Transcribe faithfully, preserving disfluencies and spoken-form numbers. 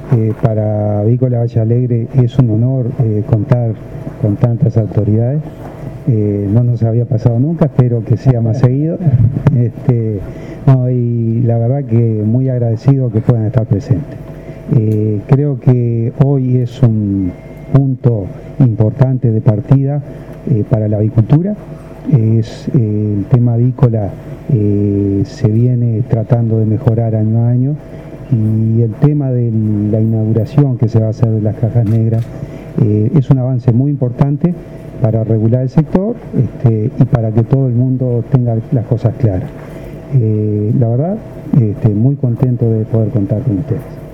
Eh, para Avícola Valle Alegre es un honor eh, contar con tantas autoridades. Eh, no nos había pasado nunca, espero que sea más seguido. Este, no, y la verdad que muy agradecido que puedan estar presentes. Eh, creo que hoy es un punto importante de partida eh, para la avicultura. Es, eh, el tema avícola eh, se viene tratando de mejorar año a año, y el tema de la inauguración que se va a hacer de las cajas negras eh, es un avance muy importante para regular el sector este, y para que todo el mundo tenga las cosas claras. Eh, la verdad, este, muy contento de poder contar con ustedes.